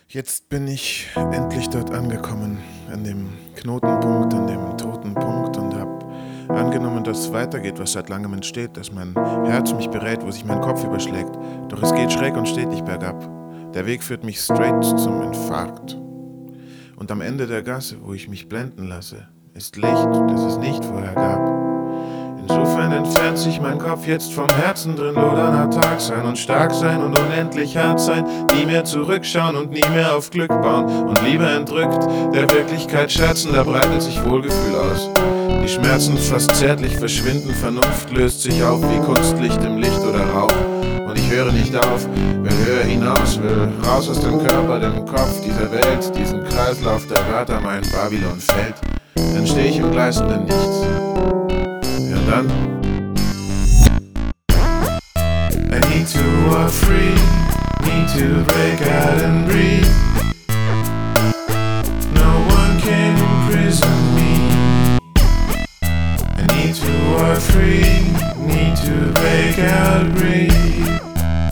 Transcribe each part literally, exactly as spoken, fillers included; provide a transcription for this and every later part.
Jetzt bin ich endlich dort angekommen, an dem Knotenpunkt, an dem toten Punkt und hab angenommen, dass es weitergeht, was seit langem entsteht, dass mein Herz mich berät, wo sich mein Kopf überschlägt. Doch es geht schräg und stetig bergab. Der Weg führt mich straight zum Infarkt. Und am Ende der Gasse, wo ich mich blenden lasse, ist Licht, das es nicht vorher gab. Insofern entfernt sich mein Kopf jetzt vom Herzen drin, lodernder Tag sein und stark sein und unendlich hart sein, nie mehr zurückschauen und nie mehr auf Glück bauen und lieber entrückt der Wirklichkeit scherzen, da breitet sich Wohlgefühl aus. Die Schmerzen fast zärtlich verschwinden, Vernunft löst sich auf wie Kunstlicht im Licht oder Rauch. Und ich höre nicht auf, will höher hinaus, will raus aus dem Körper, dem Kopf dieser Welt, diesen Kreislauf der Wörter, mein Babylon fällt. Dann steh ich im gleißenden Nichts. Ja dann. I need to walk free, need to break out and breathe. No one can imprison me. I need to walk free, need to break out and breathe.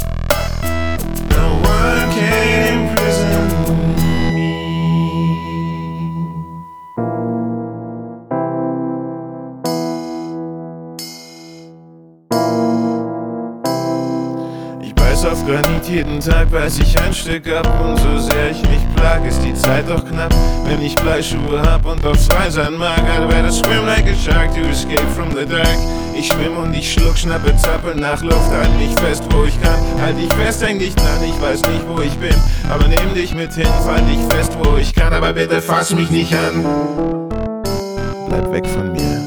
No one can imprison me. Ich beiß auf Granit jeden Tag, beiß ich ein Stück ab. Und so sehr ich mich plag, ist die Zeit doch knapp. Wenn ich Bleischuhe hab und aufs Frei sein mag, I'd better swim like a shark to escape from the dark. Ich schwimm und ich schluck, schnappe, zappel nach Luft. Halt mich fest, wo ich kann, halt dich fest, häng dich dran. Ich weiß nicht, wo ich bin, aber nehm dich mit hin. Fall dich fest, wo ich kann, aber bitte fass mich nicht an. Bleib weg von mir.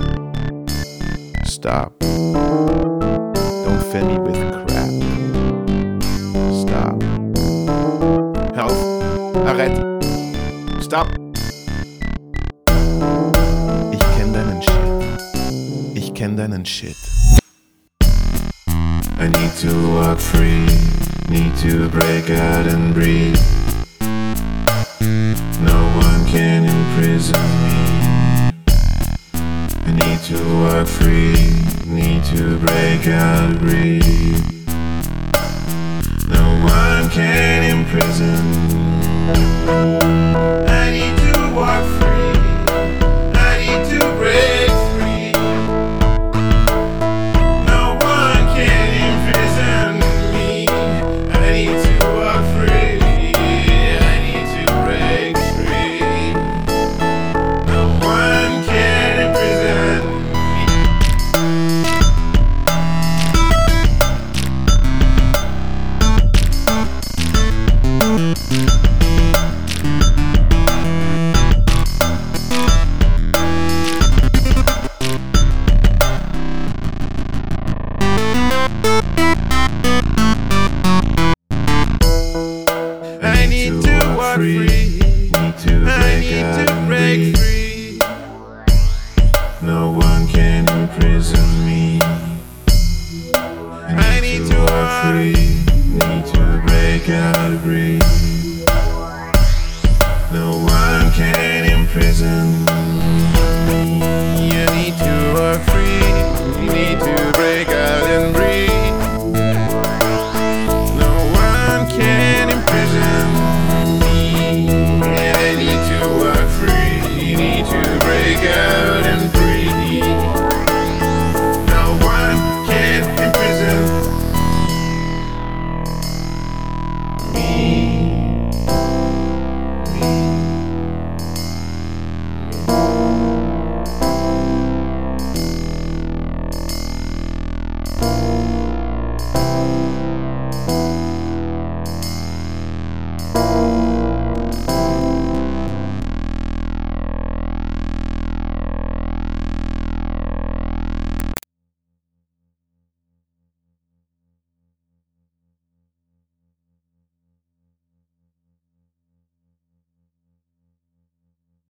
Stop. Don't fill me with crap. Stop. Hör auf. Arrête. Stop. Ich kenn deinen Shit. Ich kenn deinen Shit. I need to walk free, need to break out and breathe. No one can imprison me. I need to walk free, need to break out and breathe. No one can imprison me. I need to walk free, I need to break free. No one can imprison me. I need to walk free, I need to break free. No one can imprison me. I need to walk free, need to I need to break free. No one can imprison me. I need to walk free, need to break out and breathe.